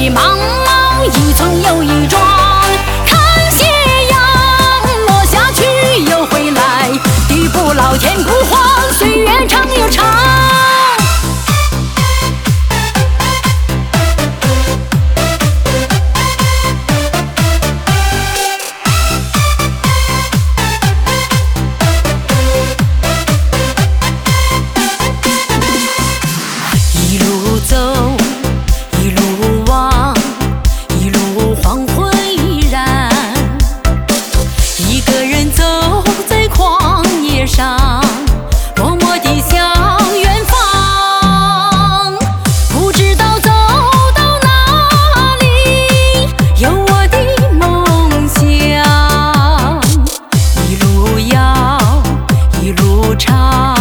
水茫茫，一村又一庄。看斜阳落下去又回来，地不老天不荒，岁月长又长。一路走，一路望，一路黄昏依然。一个人走在旷野上，默默地向远方。不知道走到哪里，有我的梦想。一路遥，一路长。